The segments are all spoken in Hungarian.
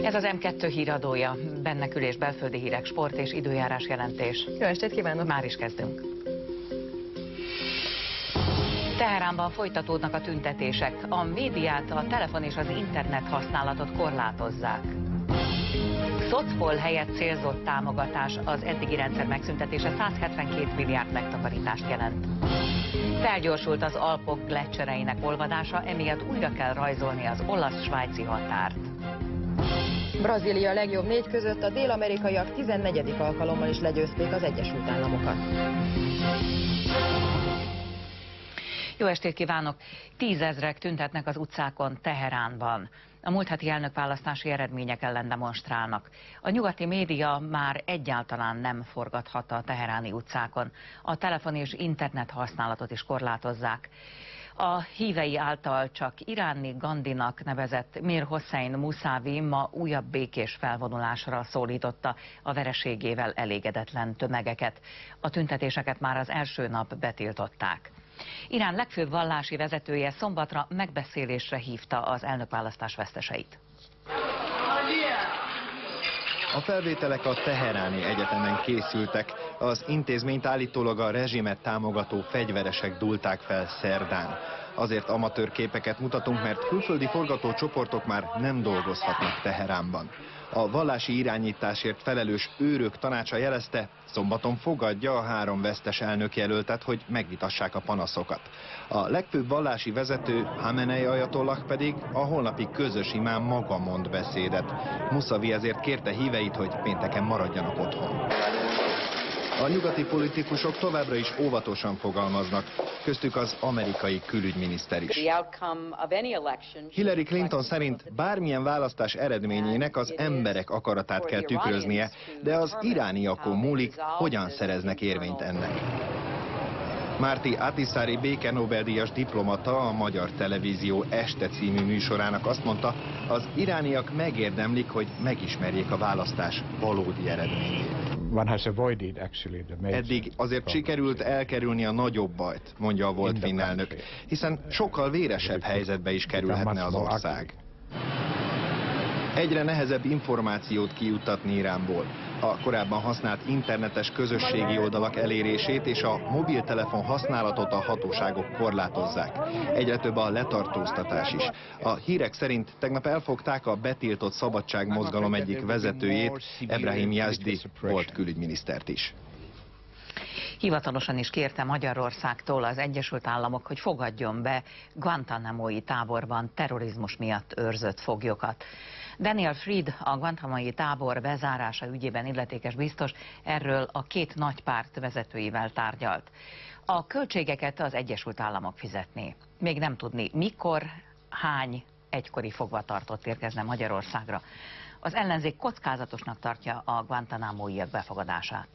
Ez az M2 híradója, benne kül- és belföldi hírek, sport és időjárás jelentés. Jó estét kívánok! Már is kezdünk. Teheránban folytatódnak a tüntetések. A médiát, a telefon és az internet használatot korlátozzák. Szocpol helyett célzott támogatás, az eddigi rendszer megszüntetése 172 milliárd megtakarítást jelent. Felgyorsult az Alpok gleccsereinek olvadása, emiatt újra kell rajzolni az olasz-svájci határt. Brazília legjobb 4 között a dél-amerikaiak 14. alkalommal is legyőzték az Egyesült Államokat. Jó estét kívánok! 10 000-ek tüntetnek az utcákon Teheránban. A múlt heti elnökválasztási eredmények ellen demonstrálnak. A nyugati média már egyáltalán nem forgathat a teheráni utcákon. A telefon és internet használatot is korlátozzák. A hívei által csak iráni Gandhinak nevezett Mir Hossein Musavi ma újabb békés felvonulásra szólította a vereségével elégedetlen tömegeket. A tüntetéseket már az első nap betiltották. Irán legfőbb vallási vezetője szombatra megbeszélésre hívta az elnökválasztás veszteseit. A felvételek a Teheráni Egyetemen készültek. Az intézményt állítólag a rezsimet támogató fegyveresek dúlták fel szerdán. Azért amatőr képeket mutatunk, mert külföldi forgatócsoportok már nem dolgozhatnak Teheránban. A vallási irányításért felelős őrök tanácsa jelezte, szombaton fogadja a 3 vesztes elnökjelöltet, hogy megvitassák a panaszokat. A legfőbb vallási vezető, Hamenei ajatollah pedig a holnapi közös imám maga mond beszédet. Musavi ezért kérte híveit, hogy pénteken maradjanak otthon. A nyugati politikusok továbbra is óvatosan fogalmaznak, köztük az amerikai külügyminiszter is. Hillary Clinton szerint bármilyen választás eredményének az emberek akaratát kell tükröznie, de az irániakon múlik, hogyan szereznek érvényt ennek. Márti Ahtisaari béke Nobel-díjas diplomata a Magyar Televízió Este című műsorának azt mondta, az irániak megérdemlik, hogy megismerjék a választás valódi eredményét. Eddig azért sikerült elkerülni a nagyobb bajt, mondja a volt finn elnök, hiszen sokkal véresebb helyzetbe is kerülhetne az ország. Egyre nehezebb információt kijuttatni Iránból. A korábban használt internetes közösségi oldalak elérését és a mobiltelefon használatot a hatóságok korlátozzák. Egyre több a letartóztatás is. A hírek szerint tegnap elfogták a betiltott szabadságmozgalom egyik vezetőjét, Ebrahim Yazdi volt külügyminisztert is. Hivatalosan is kérte Magyarországtól az Egyesült Államok, hogy fogadjon be Guantánamói táborban terrorizmus miatt őrzött foglyokat. Daniel Fried, a guantánamói tábor bezárása ügyében illetékes biztos, erről a 2 nagypárt vezetőivel tárgyalt. A költségeket az Egyesült Államok fizetné. Még nem tudni, mikor, hány egykori fogvatartott érkezne Magyarországra. Az ellenzék kockázatosnak tartja a guantánamóiak befogadását.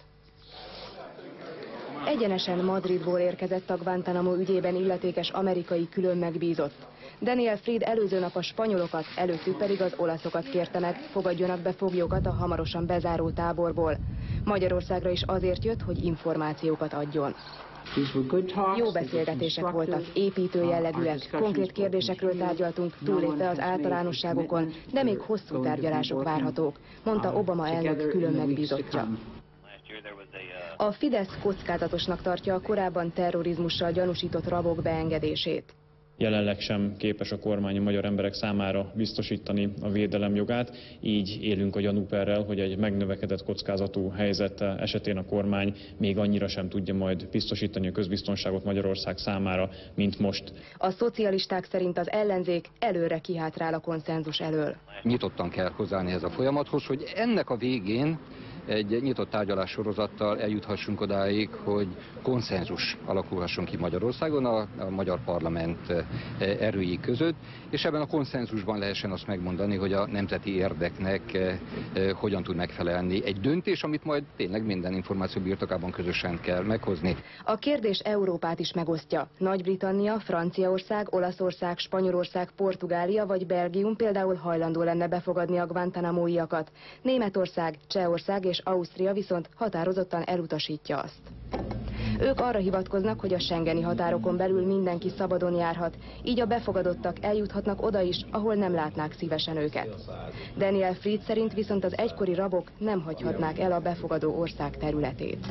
Egyenesen Madridból érkezett a Guantánamo ügyében illetékes amerikai külön megbízott. Daniel Fried előző nap a spanyolokat, előttük pedig az olaszokat kérte meg, fogadjanak be foglyokat a hamarosan bezáró táborból. Magyarországra is azért jött, hogy információkat adjon. Jó beszélgetések voltak, építő jellegűek, konkrét kérdésekről tárgyaltunk, túlépve az általánosságokon, de még hosszú tárgyalások várhatók, mondta Obama elnök külön megbízottja. A Fidesz kockázatosnak tartja a korábban terrorizmussal gyanúsított rabok beengedését. Jelenleg sem képes a kormány a magyar emberek számára biztosítani a védelem jogát, így élünk a gyanúperrel, hogy egy megnövekedett kockázatú helyzet esetén a kormány még annyira sem tudja majd biztosítani a közbiztonságot Magyarország számára, mint most. A szocialisták szerint az ellenzék előre kihátrál a konszenzus elől. Nyitottan kell hozzáállni ez a folyamathoz, hogy ennek a végén egy nyitott tárgyalás sorozattal eljuthassunk odáig, hogy konszenzus alakulhasson ki Magyarországon a magyar parlament erői között, és ebben a konszenzusban lehessen azt megmondani, hogy a nemzeti érdeknek hogyan tud megfelelni egy döntés, amit majd tényleg minden információ birtokában közösen kell meghozni. A kérdés Európát is megosztja. Nagy-Britannia, Franciaország, Olaszország, Spanyolország, Portugália vagy Belgium például hajlandó lenne befogadni a guantánamóiakat. Németország, Csehország és Ausztria viszont határozottan elutasítja azt. Ők arra hivatkoznak, hogy a schengeni határokon belül mindenki szabadon járhat, így a befogadottak eljuthatnak oda is, ahol nem látnák szívesen őket. Daniel Fried szerint viszont az egykori rabok nem hagyhatnák el a befogadó ország területét.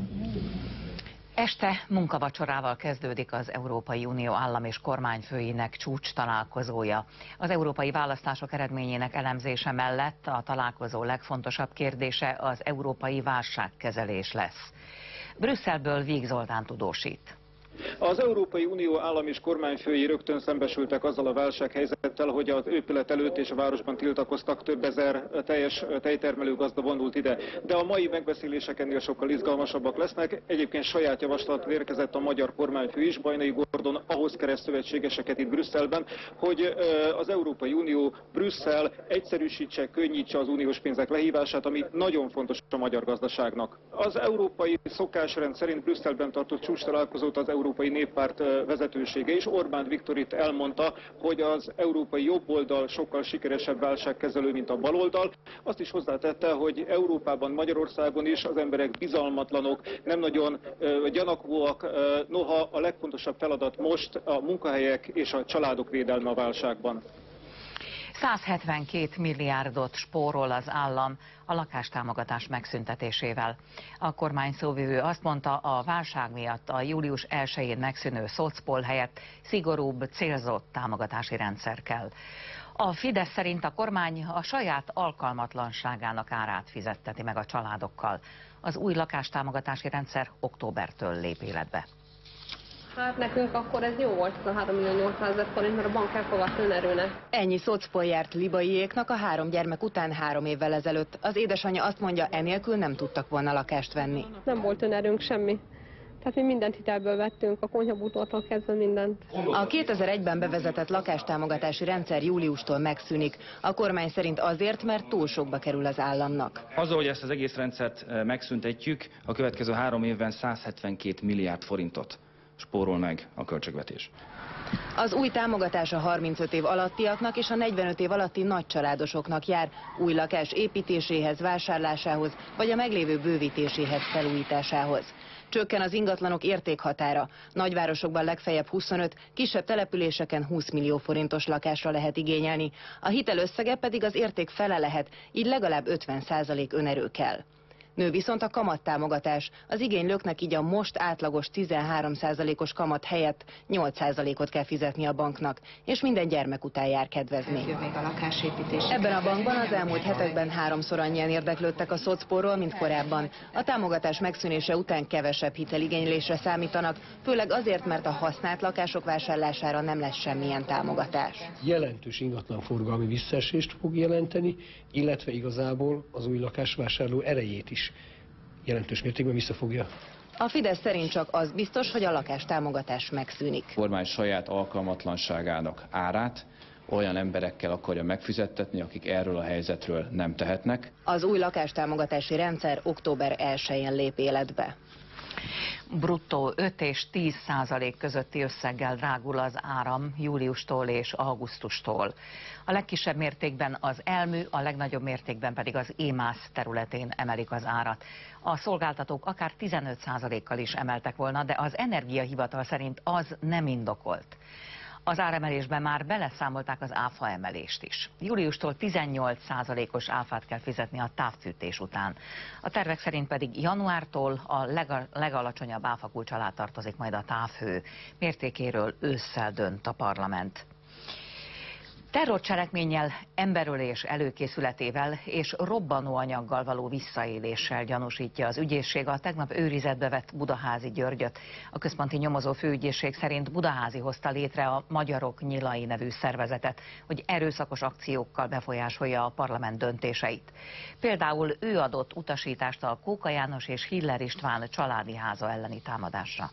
Este munkavacsorával kezdődik az Európai Unió állam és kormányfőinek csúcs találkozója. Az európai választások eredményének elemzése mellett a találkozó legfontosabb kérdése az európai válságkezelés lesz. Brüsszelből Víg Zoltán tudósít. Az Európai Unió állam és kormányfői rögtön szembesültek azzal a válsághelyzettel, hogy az épület előtt és a városban tiltakoztak, több ezer teljes tejtermelő gazda vonult ide. De a mai megbeszélések ennél sokkal izgalmasabbak lesznek. Egyébként saját javaslat érkezett a magyar kormányfő is, Bajnai Gordon ahhoz kereszt szövetségeseket itt Brüsszelben, hogy az Európai Unió, Brüsszel egyszerűsítse, könnyítse az uniós pénzek lehívását, ami nagyon fontos a magyar gazdaságnak. Az európai szokásrend szerint Brüsszelben tartott csúcstalálkozót az Európai Néppárt vezetősége is. Orbán Viktor itt elmondta, hogy az európai jobboldal sokkal sikeresebb válságkezelő, mint a baloldal. Azt is hozzátette, hogy Európában, Magyarországon is az emberek bizalmatlanok, nem nagyon gyanakvóak, noha a legfontosabb feladat most a munkahelyek és a családok védelme a válságban. 172 milliárdot spórol az állam a lakástámogatás megszüntetésével. A kormány szóvivő azt mondta, a válság miatt a július 1-én megszűnő szocpol helyett szigorúbb, célzott támogatási rendszer kell. A Fidesz szerint a kormány a saját alkalmatlanságának árát fizetteti meg a családokkal. Az új lakástámogatási rendszer októbertől lép életbe. Hát nekünk akkor ez jó volt, ez a 3.800.000 forint, mert a bank elfogadta önerőnek. Ennyi szocpol járt Libaiéknak a 3 gyermek után 3 évvel ezelőtt. Az édesanyja azt mondja, enélkül nem tudtak volna lakást venni. Nem volt önerőnk semmi. Tehát mi mindent hitelből vettünk, a konyhabútortól kezdve mindent. A 2001-ben bevezetett lakástámogatási rendszer júliustól megszűnik. A kormány szerint azért, mert túl sokba kerül az államnak. Azzal, hogy ezt az egész rendszert megszüntetjük, a következő 3 évben 172 milliárd forintot spórol meg a költségvetés. Az új támogatás a 35 év alattiaknak és a 45 év alatti nagycsaládosoknak jár, új lakás építéséhez, vásárlásához, vagy a meglévő bővítéséhez, felújításához. Csökken az ingatlanok értékhatára. Nagyvárosokban legfeljebb 25, kisebb településeken 20 millió forintos lakásra lehet igényelni. A hitel összege pedig az érték fele lehet, így legalább 50% önerő kell. Nő viszont a kamattámogatás. Az igénylőknek így a most átlagos 13%-os kamat helyett 8%-ot kell fizetni a banknak, és minden gyermek után jár kedvezni. Ebben a bankban az elmúlt hetekben 3-szor annyian érdeklődtek a szocporról, mint korábban. A támogatás megszűnése után kevesebb hiteligénylésre számítanak, főleg azért, mert a használt lakások vásárlására nem lesz semmilyen támogatás. Jelentős ingatlanforgalmi visszaesést fog jelenteni, illetve igazából az új lakásvásárló erejét is jelentős mértékben visszafogja. A Fidesz szerint csak az biztos, hogy a lakástámogatás megszűnik. A kormány saját alkalmatlanságának árát olyan emberekkel akarja megfizettetni, akik erről a helyzetről nem tehetnek. Az új lakástámogatási rendszer október 1-én lép életbe. Bruttó 5 és 10% közötti összeggel drágul az áram júliustól és augusztustól. A legkisebb mértékben az elmű, a legnagyobb mértékben pedig az émász területén emelik az árat. A szolgáltatók akár 15%-kal is emeltek volna, de az Energiahivatal szerint az nem indokolt. Az áremelésben már beleszámolták az áfa emelést is. Júliustól 18%-os áfát kell fizetni a távfűtés után. A tervek szerint pedig januártól a legalacsonyabb áfakulcs alá tartozik majd a távhő. Mértékéről ősszel dönt a parlament. Terrorcselekménnyel, emberölés előkészületével és robbanóanyaggal való visszaéléssel gyanúsítja az ügyészség a tegnap őrizetbe vett Budaházi Györgyöt. A központi nyomozó főügyészség szerint Budaházi hozta létre a Magyarok Nyilai nevű szervezetet, hogy erőszakos akciókkal befolyásolja a parlament döntéseit. Például ő adott utasítást a Kóka János és Hiller István családi háza elleni támadásra.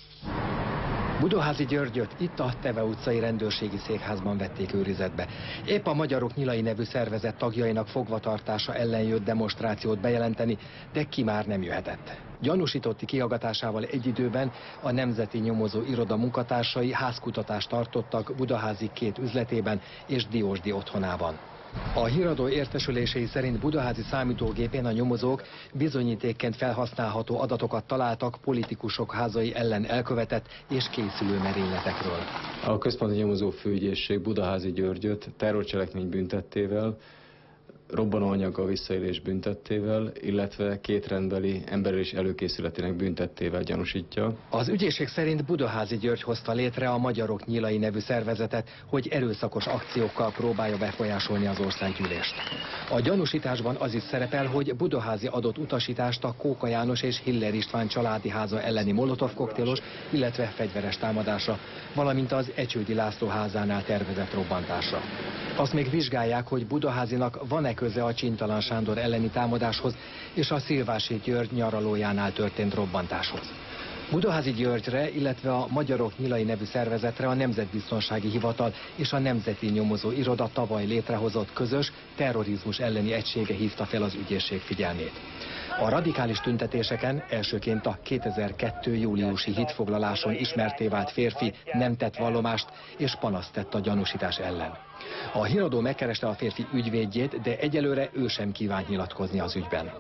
Budaházi Györgyöt itt a Teve utcai rendőrségi székházban vették őrizetbe. Épp a Magyarok Nyilai nevű szervezet tagjainak fogvatartása ellen jött demonstrációt bejelenteni, de ki már nem jöhetett. Gyanúsítotti kihallgatásával egy időben a Nemzeti Nyomozó Iroda munkatársai házkutatást tartottak Budaházi 2 üzletében és Diósdi otthonában. A híradó értesülései szerint budaházi számítógépén a nyomozók bizonyítékként felhasználható adatokat találtak politikusok házai ellen elkövetett és készülő merényletekről. A Központi Nyomozó Főügyészség Budaházi Györgyöt terrorcselekmény büntettével, robbanóanyaggal visszaélés büntettével, illetve kétrendbeli emberölés előkészületének büntettével gyanúsítja. Az ügyészség szerint Budaházi György hozta létre a Magyarok Nyilai nevű szervezetet, hogy erőszakos akciókkal próbálja befolyásolni az országgyűlést. A gyanúsításban az is szerepel, hogy Budaházi adott utasítást a Kóka János és Hiller István családi háza elleni molotov koktélos, illetve fegyveres támadásra, valamint az Ecsődi László házánál tervezett robbantásra. Azt még vizsgálják, hogy Budaházinak van-e köze a Csintalan Sándor elleni támadáshoz és a Szilvási György nyaralójánál történt robbantáshoz. Budaházi Györgyre, illetve a Magyarok Nyilai nevű szervezetre a Nemzetbiztonsági Hivatal és a Nemzeti Nyomozó Iroda tavaly létrehozott közös terrorizmus elleni egysége hívta fel az ügyészség figyelmét. A radikális tüntetéseken elsőként a 2002. júliusi hitfoglaláson ismertté vált férfi nem tett vallomást és panaszt tett a gyanúsítás ellen. A híradó megkereste a férfi ügyvédjét, de egyelőre ő sem kívánt nyilatkozni az ügyben.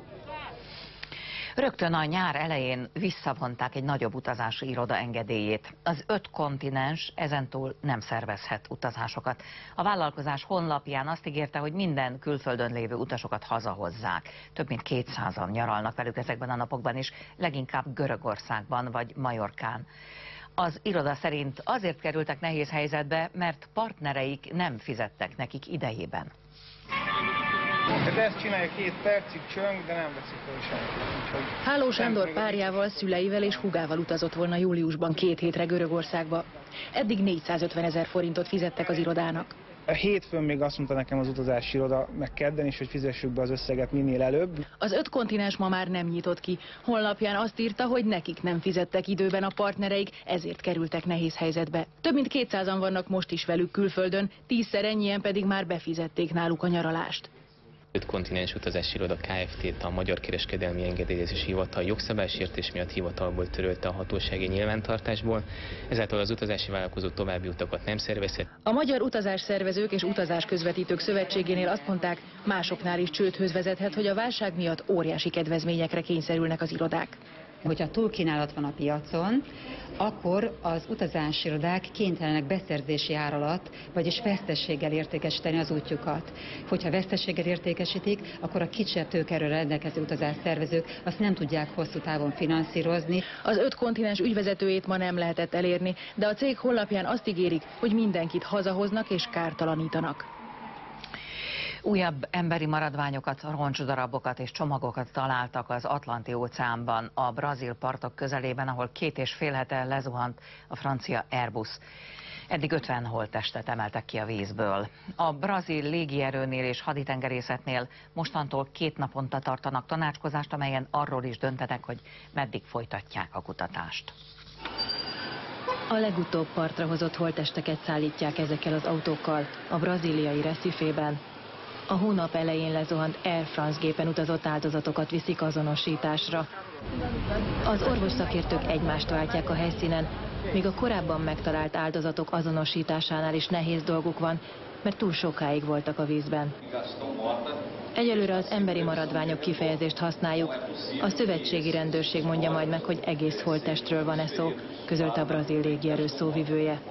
Rögtön a nyár elején visszavonták egy nagyobb utazási iroda engedélyét. Az 5 kontinens ezentúl nem szervezhet utazásokat. A vállalkozás honlapján azt ígérte, hogy minden külföldön lévő utasokat hazahozzák. Több mint 200-an nyaralnak velük ezekben a napokban is, leginkább Görögországban vagy Majorkán. Az iroda szerint azért kerültek nehéz helyzetbe, mert partnereik nem fizettek nekik idejében. De ezt csinálja 2 percig, csöng, de nem veszik fel senki. Háló Sándor párjával, szüleivel és húgával utazott volna júliusban 2 hétre Görögországba. Eddig 450 000 forintot fizettek az irodának. A hétfőn még azt mondta nekem az utazási iroda, meg kedden is, hogy fizessük be az összeget minél előbb. Az 5 kontinens ma már nem nyitott ki. Honlapján azt írta, hogy nekik nem fizettek időben a partnereik, ezért kerültek nehéz helyzetbe. Több mint 200-an vannak most is velük külföldön, 10-szer ennyien pedig már befizették náluk a nyaralást. 5 kontinens utazási iroda Kft-t a Magyar Kereskedelmi Engedélyezési Hivatal jogszabálysértés miatt hivatalból törölte a hatósági nyilvántartásból, ezáltal az utazási vállalkozó további utakat nem szervezhet. A Magyar Utazásszervezők és Utazásközvetítők Szövetségénél azt mondták, másoknál is csődhöz vezethet, hogy a válság miatt óriási kedvezményekre kényszerülnek az irodák. Hogyha túlkínálat van a piacon, akkor az utazási irodák kénytelenek beszerzési ár alatt, vagyis veszteséggel értékesíteni az útjukat. Hogyha veszteséggel értékesítik, akkor a kisebb tőkeerővel rendelkező utazásszervezők azt nem tudják hosszú távon finanszírozni. Az 5 kontinens ügyvezetőjét ma nem lehetett elérni, de a cég honlapján azt ígérik, hogy mindenkit hazahoznak és kártalanítanak. Újabb emberi maradványokat, roncsdarabokat és csomagokat találtak az Atlanti-óceánban, a brazil partok közelében, ahol 2,5 hete lezuhant a francia Airbus. Eddig 50 holttestet emeltek ki a vízből. A brazil légierőnél és haditengerészetnél mostantól 2 naponta tartanak tanácskozást, amelyen arról is döntenek, hogy meddig folytatják a kutatást. A legutóbb partra hozott holttesteket szállítják ezekkel az autókkal a brazíliai Recifében. A hónap elején lezuhant Air France gépen utazott áldozatokat viszik azonosításra. Az orvosszakértők egymást váltják a helyszínen, míg a korábban megtalált áldozatok azonosításánál is nehéz dolguk van, mert túl sokáig voltak a vízben. Egyelőre az emberi maradványok kifejezést használjuk. A szövetségi rendőrség mondja majd meg, hogy egész holttestről van-e szó, közölte a brazil légierő szóvivője.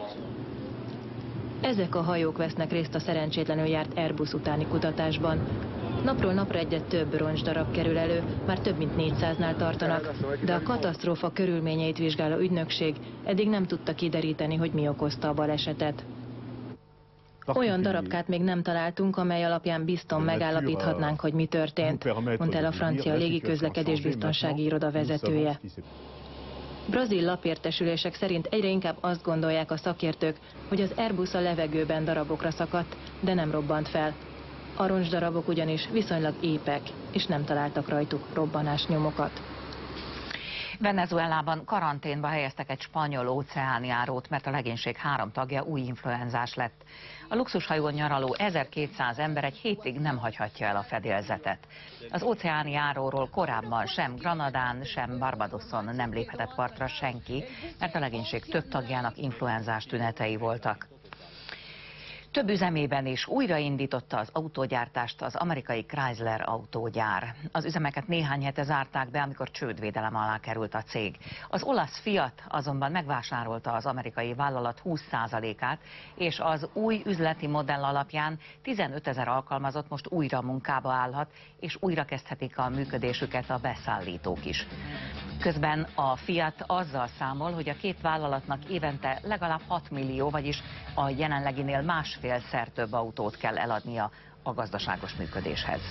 Ezek a hajók vesznek részt a szerencsétlenül járt Airbus utáni kutatásban. Napról napra egyre több roncsdarab kerül elő, már több mint 400-nál tartanak, de a katasztrófa körülményeit vizsgáló ügynökség eddig nem tudta kideríteni, hogy mi okozta a balesetet. Olyan darabkát még nem találtunk, amely alapján bizton megállapíthatnánk, hogy mi történt, mondta el a francia légiközlekedés biztonsági iroda vezetője. Brazil lapértesülések szerint egyre inkább azt gondolják a szakértők, hogy az Airbus a levegőben darabokra szakadt, de nem robbant fel. A roncsdarabok ugyanis viszonylag épek, és nem találtak rajtuk robbanásnyomokat. Venezuelában karanténba helyeztek egy spanyol óceánjárót, mert a legénység 3 tagja új influenzás lett. A luxushajón nyaraló 1200 ember egy hétig nem hagyhatja el a fedélzetet. Az óceánjáróról korábban sem Granadán, sem Barbadoson nem léphetett partra senki, mert a legénység több tagjának influenzás tünetei voltak. Több üzemében is újraindította az autógyártást az amerikai Chrysler autógyár. Az üzemeket néhány hete zárták be, amikor csődvédelem alá került a cég. Az olasz Fiat azonban megvásárolta az amerikai vállalat 20%-át, és az új üzleti modell alapján 15 000 alkalmazott most újra munkába állhat, és újra kezdhetik a működésüket a beszállítók is. Közben a Fiat azzal számol, hogy a két vállalatnak évente legalább 6 millió, vagyis a jelenleginél másfélszer több autót kell eladnia a gazdaságos működéshez.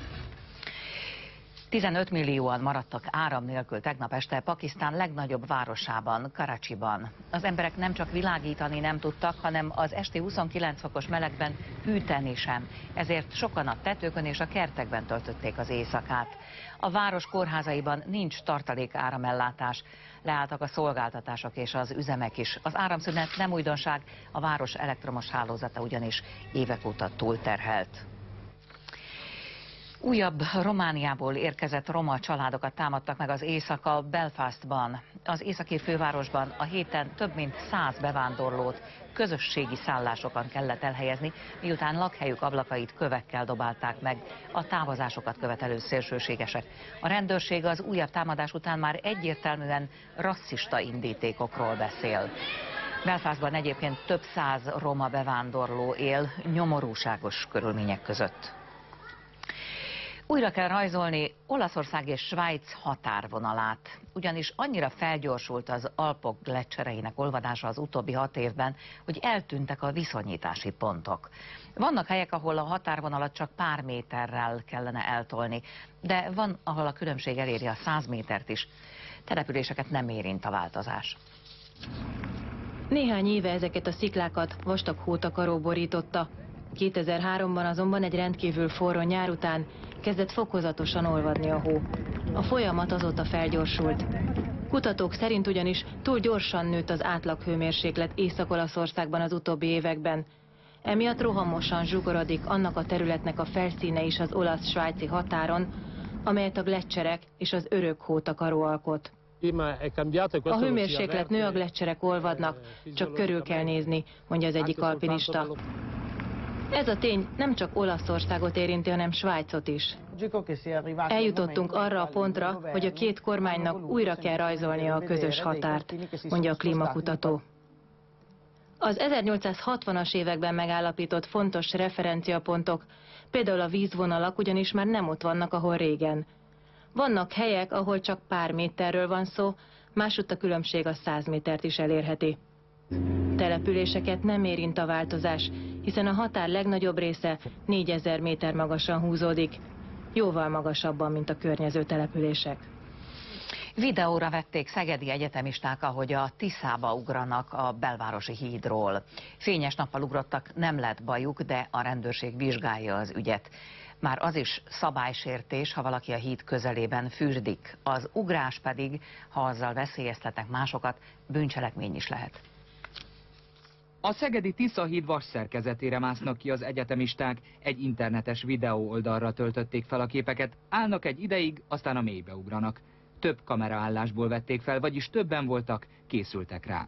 15 millióan maradtak áram nélkül tegnap este Pakisztán legnagyobb városában, Karachiban. Az emberek nem csak világítani nem tudtak, hanem az esti 29 fokos melegben hűteni sem. Ezért sokan a tetőkön és a kertekben töltötték az éjszakát. A város kórházaiban nincs tartalék áramellátás. Leálltak a szolgáltatások és az üzemek is. Az áramszünet nem újdonság, a város elektromos hálózata ugyanis évek óta túlterhelt. Újabb Romániából érkezett roma családokat támadtak meg az éjszaka Belfastban. Az északi fővárosban a héten több mint 100 bevándorlót közösségi szállásokon kellett elhelyezni, miután lakhelyük ablakait kövekkel dobálták meg a távozásokat követelő szélsőségesek. A rendőrség az újabb támadás után már egyértelműen rasszista indítékokról beszél. Belfastban egyébként több száz roma bevándorló él nyomorúságos körülmények között. Újra kell rajzolni Olaszország és Svájc határvonalát, ugyanis annyira felgyorsult az Alpok gleccsereinek olvadása az utóbbi 6 évben, hogy eltűntek a viszonyítási pontok. Vannak helyek, ahol a határvonalat csak pár méterrel kellene eltolni, de van, ahol a különbség eléri a 100 métert is. Településeket nem érint a változás. Néhány éve ezeket a sziklákat vastag hótakaró borította. 2003-ban azonban egy rendkívül forró nyár után kezdett fokozatosan olvadni a hó. A folyamat azóta felgyorsult. Kutatók szerint ugyanis túl gyorsan nőtt az átlaghőmérséklet Észak-Olaszországban az utóbbi években. Emiatt rohamosan zsugorodik annak a területnek a felszíne is az olasz-svájci határon, amelyet a gleccserek és az örök hótakaró alkot. A hőmérséklet nő, a gleccserek olvadnak, csak körül kell nézni, mondja az egyik alpinista. Ez a tény nem csak Olaszországot érinti, hanem Svájcot is. Eljutottunk arra a pontra, hogy a két kormánynak újra kell rajzolnia a közös határt, mondja a klímakutató. Az 1860-as években megállapított fontos referenciapontok, például a vízvonalak ugyanis már nem ott vannak, ahol régen. Vannak helyek, ahol csak pár méterről van szó, másutt a különbség a 100 métert is elérheti. Településeket nem érint a változás, hiszen a határ legnagyobb része 4000 méter magasan húzódik, jóval magasabban, mint a környező települések. Videóra vették szegedi egyetemisták, ahogy a Tiszába ugranak a belvárosi hídról. Fényes nappal ugrottak, nem lett bajuk, de a rendőrség vizsgálja az ügyet. Már az is szabálysértés, ha valaki a híd közelében fürdik. Az ugrás pedig, ha azzal veszélyeztetnek másokat, bűncselekmény is lehet. A szegedi Tisza híd vasszerkezetére másznak ki az egyetemisták, egy internetes videó oldalra töltötték fel a képeket, állnak egy ideig, aztán a mélybe ugranak. Több kameraállásból vették fel, vagyis többen voltak, készültek rá.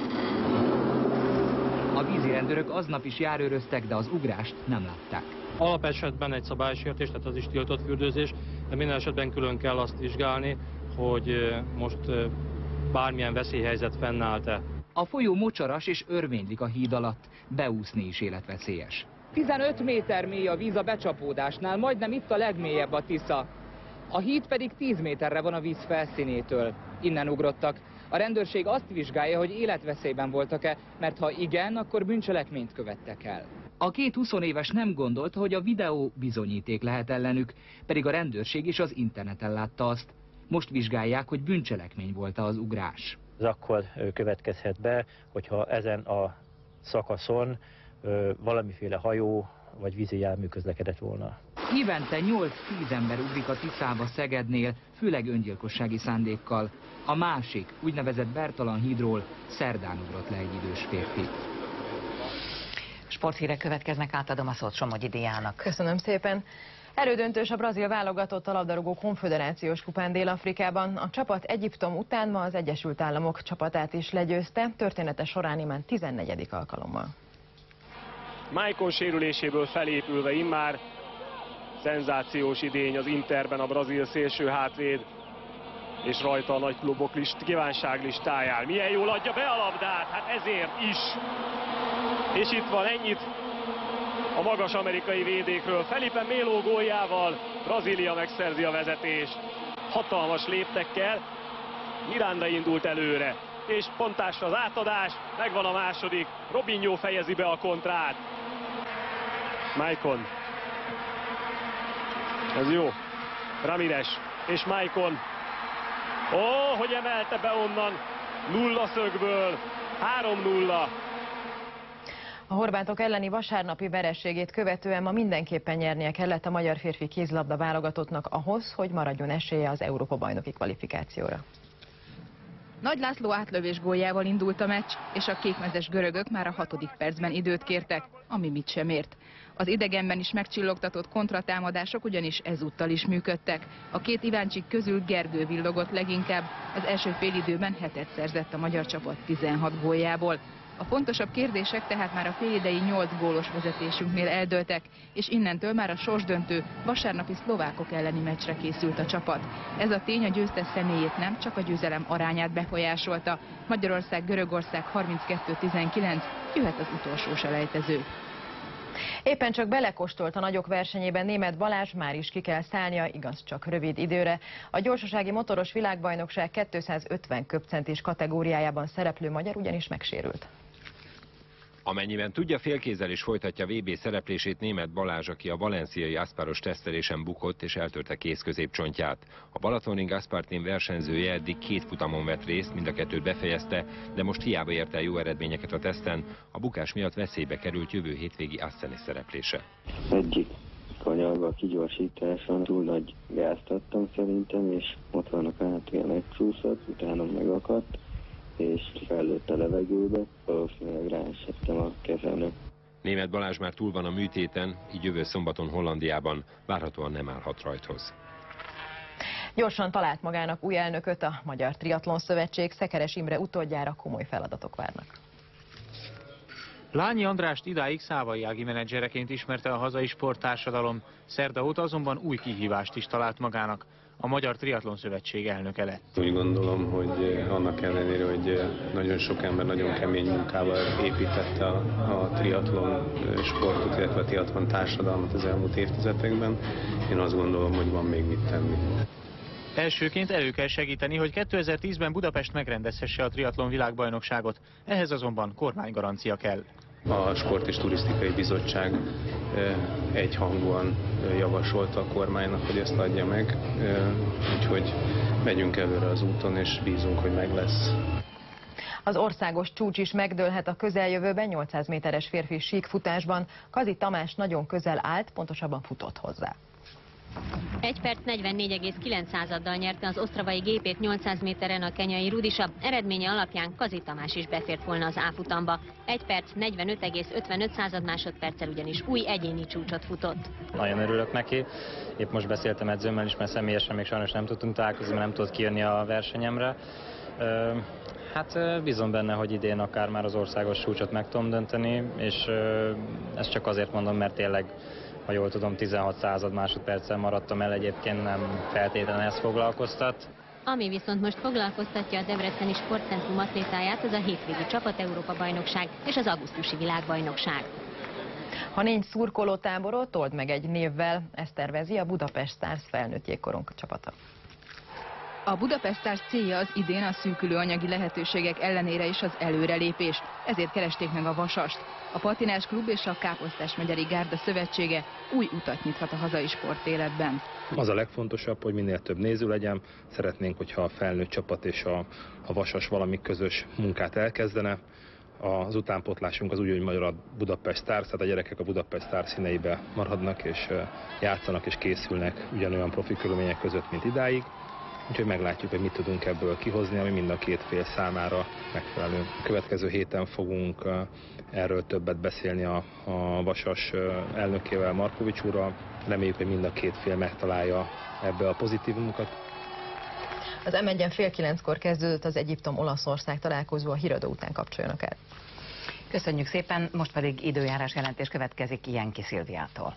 A vízirendőrök aznap is járőröztek, de az ugrást nem látták. Alapesetben egy szabálysértés, tehát az is tiltott fürdőzés, de minden esetben külön kell azt vizsgálni, hogy most bármilyen veszélyhelyzet fennállt-e. A folyó mocsaras és örvénylik a híd alatt, beúszni is életveszélyes. 15 méter mély a víz a becsapódásnál, majdnem itt a legmélyebb a Tisza. A híd pedig 10 méterre van a víz felszínétől. Innen ugrottak. A rendőrség azt vizsgálja, hogy életveszélyben voltak-e, mert ha igen, akkor bűncselekményt követtek el. A két 20 éves nem gondolta, hogy a videó bizonyíték lehet ellenük, pedig a rendőrség is az interneten látta azt. Most vizsgálják, hogy bűncselekmény volt az ugrás. Ez akkor következhet be, hogyha ezen a szakaszon valamiféle hajó vagy vízi jármű közlekedett volna. Évente 8-10 ember ugrik a Tiszába Szegednél, főleg öngyilkossági szándékkal. A másik, úgynevezett Bertalan hídról szerdán ugrott le egy idős férfi. Sporthírek következnek, átadom a szót Somogyi Diának. Köszönöm szépen. Elődöntős a brazil válogatott a labdarúgó konföderációs kupán Dél-Afrikában. A csapat Egyiptom után ma az Egyesült Államok csapatát is legyőzte, története során immár 14. alkalommal. Maicon sérüléséből felépülve immár szenzációs idény az Interben a brazil szélső hátvéd, és rajta a nagy klubok kívánságlistáján. Milyen jól adja be a labdát, hát ezért is. És itt van, ennyit a magas amerikai védékről. Felipe Melo góljával Brazília megszerzi a vezetést. Hatalmas léptekkel Miranda indult előre, és pontásra az átadás, megvan a második, Robinho fejezi be a kontrát. Maicon. Ez jó. Ramírez és Maicon. Ó, hogy emelte be onnan, nulla szögből, 3-0. A horvátok elleni vasárnapi vereségét követően ma mindenképpen nyernie kellett a magyar férfi kézilabda válogatottnak ahhoz, hogy maradjon esélye az Európa-bajnoki kvalifikációra. Nagy László átlövés góljával indult a meccs, és a kékmezes görögök már a 6. percben időt kértek, ami mit sem ért. Az idegenben is megcsillogtatott kontratámadások ugyanis ezúttal is működtek. A két Iváncsik közül Gergő villogott leginkább, az első félidőben 7-et szerzett a magyar csapat 16 góljából. A fontosabb kérdések tehát már a félidei 8 gólos vezetésünknél eldőltek, és innentől már a sorsdöntő vasárnapi szlovákok elleni meccsre készült a csapat. Ez a tény a győztes személyét nem, csak a győzelem arányát befolyásolta. Magyarország-Görögország 32-19, jöhet az utolsó selejtező. Éppen csak belekóstolt a nagyok versenyében Németh Balázs, már is ki kell szállnia, igaz csak rövid időre. A gyorsasági motoros világbajnokság 250 köbcentis kategóriájában szereplő magyar ugyanis megsérült. Amennyiben tudja, félkézzel is folytatja VB szereplését Németh Balázs, aki a valenciai Asparos tesztelésen bukott és eltörte kézközépcsontját. A Balatonring Aspar Team versenyzője eddig 2 futamon vett részt, mind a 2-t befejezte, de most hiába ért el jó eredményeket a teszten, a bukás miatt veszélybe került jövő hétvégi Asseni szereplése. Egyik kanyarba a kigyorsításon túl nagy gázt adtam szerintem, és ott vannak hátulja megcsúszott, utána megakadt, és fellőtt a levegőbe, valószínűleg ráesettem a kezemre. Németh Balázs már túl van a műtéten, így jövő szombaton Hollandiában, várhatóan nem állhat rajthoz. Gyorsan talált magának új elnököt a Magyar Triatlon Szövetség, Szekeres Imre utódjára komoly feladatok várnak. Lányi Andrást idáig Szávai Ági menedzsereként ismerte a hazai sporttársadalom, szerda óta azonban új kihívást is talált magának. A Magyar Triatlon Szövetség elnöke lett. Úgy gondolom, hogy annak ellenére, hogy nagyon sok ember nagyon kemény munkával építette a triatlon sportot, illetve a triatlon társadalmat az elmúlt évtizedekben, én azt gondolom, hogy van még mit tenni. Elsőként elő kell segíteni, hogy 2010-ben Budapest megrendezhesse a triatlon világbajnokságot, ehhez azonban kormánygarancia kell. A Sport és Turisztikai Bizottság egyhangúan javasolta a kormánynak, hogy ezt adja meg, úgyhogy megyünk előre az úton, és bízunk, hogy meg lesz. Az országos csúcs is megdőlhet a közeljövőben 800 méteres férfi síkfutásban. Kazi Tamás nagyon közel állt, pontosabban futott hozzá. 1 perc 44,9-dal nyerte az osztravai gépét 800 méteren a kenyai Rudisa. Eredménye alapján Kazi Tamás is befért volna az A-futamba. 1 perc 45,55 másodperccel ugyanis új egyéni csúcsot futott. Nagyon örülök neki. Épp most beszéltem edzőmmel is, mert személyesen még sajnos nem tudtunk találkozni, mert nem tudott kijönni a versenyemre. Hát bízom benne, hogy idén akár már az országos csúcsot meg tudom dönteni, és ezt csak azért mondom, mert tényleg, ha jól tudom, 16 másodperccel maradtam el, egyébként nem feltétlenül ezt foglalkoztat. Ami viszont most foglalkoztatja a Debreceni Sportcentrum atlétáját, az a hétvégi csapat Európa-bajnokság és az augusztusi világbajnokság. Ha nincs szurkolótáborot, old meg egy névvel, ezt tervezi a Budapest Stars felnőtt jégkorong csapata. A Budapest Stars célja az idén a szűkülő anyagi lehetőségek ellenére is az előrelépés, ezért keresték meg a Vasast. A Patinás Klub és a Káposztás megyeri Gárda Szövetsége új utat nyithat a hazai sportéletben. Az a legfontosabb, hogy minél több néző legyen. Szeretnénk, hogyha a felnőtt csapat és a Vasas valami közös munkát elkezdene. Az utánpótlásunk az úgy, hogy magyar a Budapest Stars, tehát a gyerekek a Budapest Stars színeibe maradnak és játszanak és készülnek ugyanolyan profi körülmények között, mint idáig. Úgyhogy meglátjuk, hogy mit tudunk ebből kihozni, ami mind a két fél számára megfelelő. Következő héten fogunk erről többet beszélni a Vasas elnökével, Markovics úrral. Reméljük, hogy mind a két fél megtalálja ebbe a pozitívumokat. Az M1-en fél 9-kor kezdődött az Egyiptom-Olaszország találkozó, a híradó után kapcsoljanak el. Köszönjük szépen, most pedig időjárás jelentés következik Jenki Szilviától.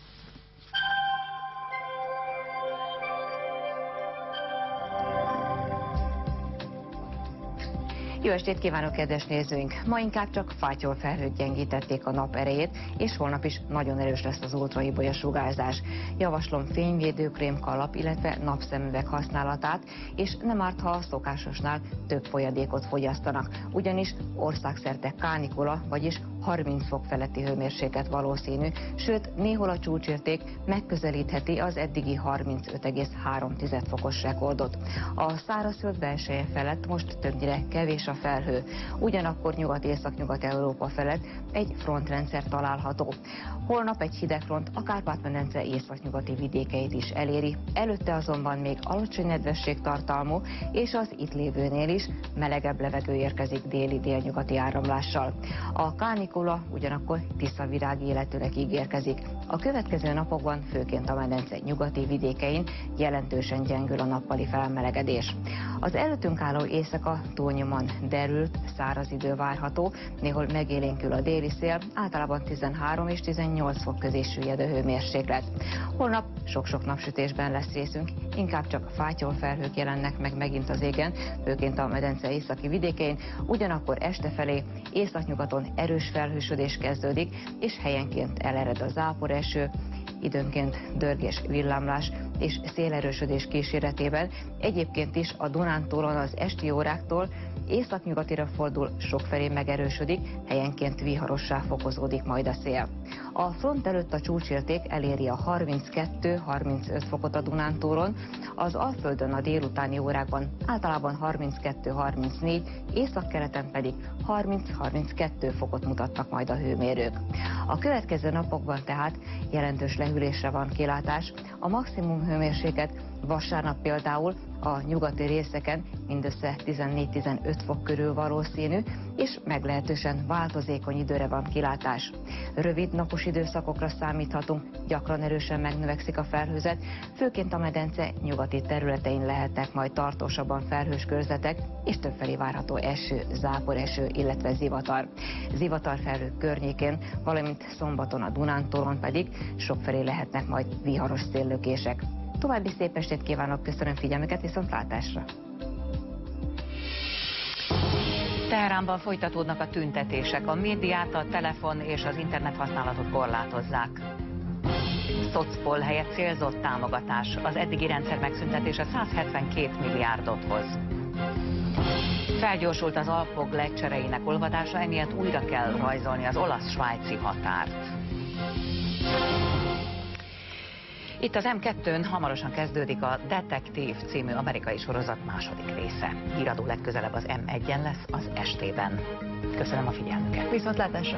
Jó estét kívánok, kedves nézőink! Ma inkább csak fátyol felhők gyengítették a nap erejét, és holnap is nagyon erős lesz az ultraibolya sugárzás. Javaslom fényvédőkrém, kalap, illetve napszemüveg használatát, és nem árt, ha a szokásosnál több folyadékot fogyasztanak, ugyanis országszerte kánikula, vagyis 30 fok feletti hőmérséklet valószínű, sőt néhol a csúcsérték megközelítheti az eddigi 35,3 fokos rekordot. A szárazföld belseje felett most többnyire kevés a felhő, ugyanakkor Nyugat-Észak-Nyugat-Európa felett egy frontrendszer található. Holnap egy hideg front a Kárpát-medence északnyugati vidékeit is eléri, előtte azonban még alacsony nedvesség tartalmú, és az itt lévőnél is melegebb levegő érkezik déli-délnyugati áramlással. A kánikula ugyanakkor tiszta virági életűnek ígérkezik. A következő napokban főként a medence nyugati vidékein jelentősen gyengül a nappali felmelegedés. Az előttünk álló éjszaka túlnyomóan derült, száraz idő várható, néhol megélénkül a déli szél, általában 13 és 18 fok közé süllyed a hőmérséklet. Holnap sok-sok napsütésben lesz részünk, inkább csak fátyol felhők jelennek meg megint az égen, főként a medence északi vidékein, ugyanakkor este felé északnyugaton erős felhősödés kezdődik, és helyenként elered a záporeső, időnként dörgés, villámlás és szélerősödés kíséretében. Egyébként is a Dunántúlon az esti óráktól északnyugatira fordul, sokfelé megerősödik, helyenként viharossá fokozódik majd a szél. A front előtt a csúcsérték eléri a 32-35 fokot a Dunántúlon, az Alföldön a délutáni órákban általában 32-34, északkeleten pedig 30-32 fokot mutatnak majd a hőmérők. A következő napokban tehát jelentős lehűlésre van kilátás, a maximum hőmérséklet vasárnap például a nyugati részeken mindössze 14-15 fok körül valószínű, és meglehetősen változékony időre van kilátás. Rövid napos időszakokra számíthatunk, gyakran erősen megnövekszik a felhőzet, főként a medence nyugati területein lehetnek majd tartósabban felhős körzetek, és többfelé várható eső, záporeső, illetve zivatar. Zivatarfelhők környékén, valamint szombaton a Dunántúlon pedig sokfelé lehetnek majd viharos széllökések. További szép estét kívánok, köszönöm figyelmüket, viszontlátásra! Teheránban folytatódnak a tüntetések, a médiát, a telefon és az internet használatot korlátozzák. Szocpol helyett célzott támogatás, az eddigi rendszer megszüntetése 172 milliárdot hoz. Felgyorsult az Alpok lecsereinek olvadása, emiatt újra kell rajzolni az olasz-svájci határt. Itt az M2-n hamarosan kezdődik a Detektív című amerikai sorozat második része. Híradó legközelebb az M1-en lesz az estében. Köszönöm a figyelmüket. Viszontlátásra!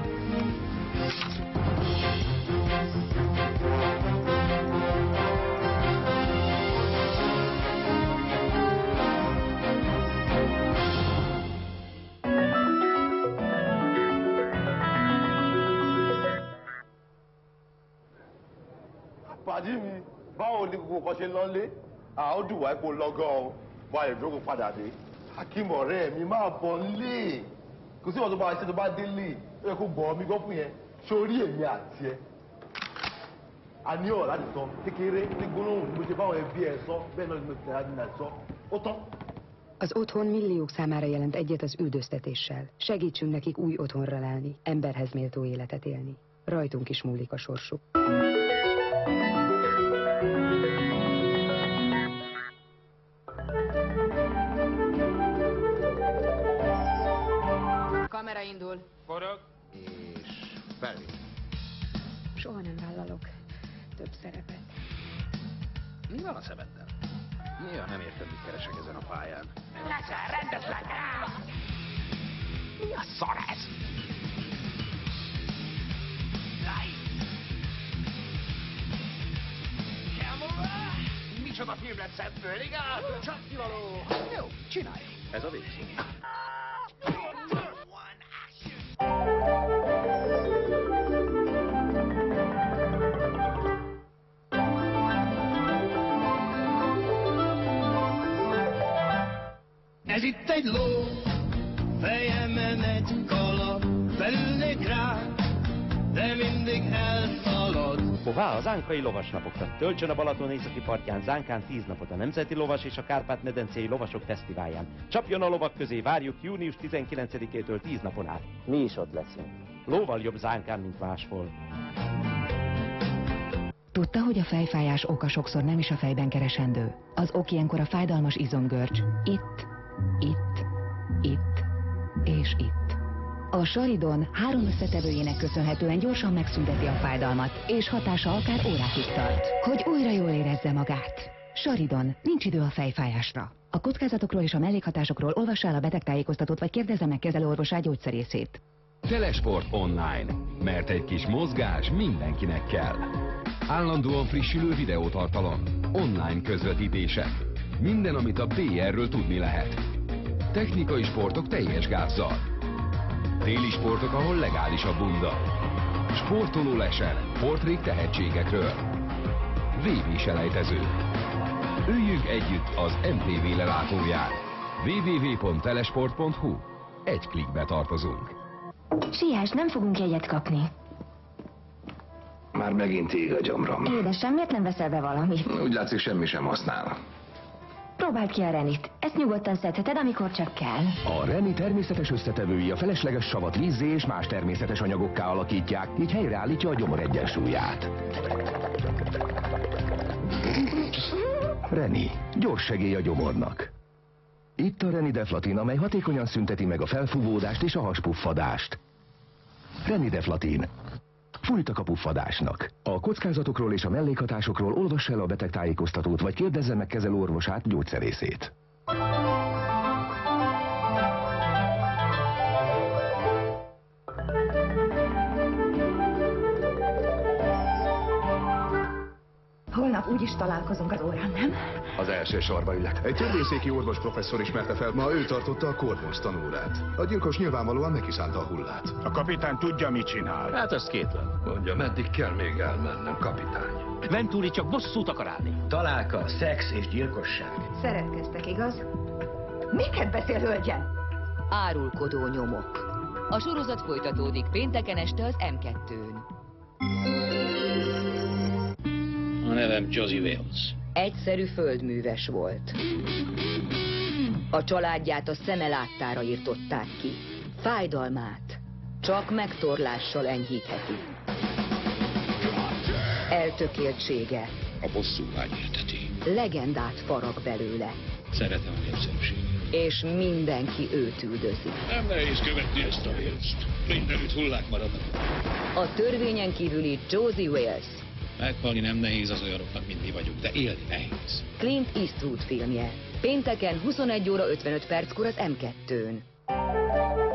Pàdí mi, báwo ni gbogbo nǹkan ṣe lọ́lé? Ó dùn wá ipò lọ́gán o, wá ìjókòó padà dé. Hakeem ọ̀rẹ́ mi máa bọ̀ nílé. Kò sí ìwọ̀n tó bá ṣe tó bá délé, ó yẹ kó gbọ́ mi gbọ́ fún yẹn. Sórí èmi àti ẹ. A ní ọ̀rọ̀ láti sọ kékeré ní gbólóhùn mo ṣe báwọn ẹbí ẹ sọ, bẹ́ẹ̀ náà ni mo ti tẹ̀lé àdínà sọ. Ó tán. Az otthon milliók számára jelent egyet az üldöztetéssel. Segítsünk nekik új otthonra lelni, emberhez méltó életet élni. Rajtunk is múlik a sorsuk. Kamera indul. Forog. És felvétel. Soha nem vállalok több szerepet. Mi van a szemeddel? Néha nem értem, mit keresek ezen a pályán. Leszel, rendetlen! Mi a szar ez? Micsoda film lett szemből, igaz? Csak kivaló! Jó, csináljuk. Ez a végszó. Ez itt egy ló, fejemen egy kala, belül de mindig elszalad. Hová? Az Zánkai Lovasnapokra. Töltsön a Balaton északi partján Zánkán 10 napot a Nemzeti Lovas és a Kárpát-medencei Lovasok Fesztiválján. Csapjon a lovak közé, várjuk június 19-től 10 napon át. Mi is ott leszünk. Lóval jobb Zánkán, mint máshol. Tudta, hogy a fejfájás oka sokszor nem is a fejben keresendő? Az ok ilyenkor a fájdalmas izomgörcs. Itt, és itt. A Saridon 3 összetevőjének köszönhetően gyorsan megszünteti a fájdalmat, és hatása akár órákig tart, hogy újra jól érezze magát. Saridon, nincs idő a fejfájásra. A kockázatokról és a mellékhatásokról olvassa el a betegtájékoztatót, vagy kérdezze meg kezelőorvosát, gyógyszerészét. Telesport Online, mert egy kis mozgás mindenkinek kell. Állandóan frissülő videótartalom, online közvetítések. Minden, amit a PR-ről tudni lehet. Technikai sportok teljes gázzal. Téli sportok, ahol legális a bunda. Sportoló lesen, portrék tehetségekről. VB-selejtező. Üljünk együtt az MTV lelátóján. www.telesport.hu. Egy klikbe tartozunk. Siess, nem fogunk jegyet kapni. Már megint ég a gyomrom. Édesem, miért nem veszel be valamit? Úgy látszik, semmi sem használ. Próbáld ki a Renit. Ezt nyugodtan szedheted, amikor csak kell. A Reni természetes összetevői a felesleges savat vízzé és más természetes anyagokká alakítják, így helyreállítja a gyomor egyensúlyát. Reni, gyors segély a gyomornak. Itt a Renideflatin, amely hatékonyan szünteti meg a felfúvódást és a haspuffadást. Renideflatin. Fújtak a puffadásnak. A kockázatokról és a mellékhatásokról olvassa el a betegtájékoztatót, vagy kérdezze meg kezelőorvosát, gyógyszerészét. Holnap úgyis találkozunk az órán, nem? Az első sorba ülök. Egy törvényszéki orvos professzor ismerte fel, ma ő tartotta a Corvus tanórát. A gyilkos nyilvánvalóan neki szánta a hullát. A kapitány tudja, mit csinál. Hát ezt kétlem. Mondja, meddig kell még elmennem, kapitány? Venturi csak bosszút akar állni. Találka, szex és gyilkosság. Szeretkeztek, igaz? Miket beszél, hölgyem? Árulkodó nyomok. A sorozat folytatódik pénteken este az M2-n. A nevem Josie Wales. Egyszerű földműves volt. A családját a szeme láttára írtották ki. Fájdalmát csak megtorlással enyhítheti. Eltökéltsége a bosszúvágy érteti. Legendát farag belőle. Szeretem a népszerűséget. És mindenki őt üldözi. Nem nehéz követni ezt a Wales-t. Mindenütt hullák maradnak. A törvényen kívüli Josie Wales. Meghalni nem nehéz az olyanoknak, mint mi vagyunk, de élni nehéz. Clint Eastwood filmje. Pénteken 21 óra 55 perckor az M2-n.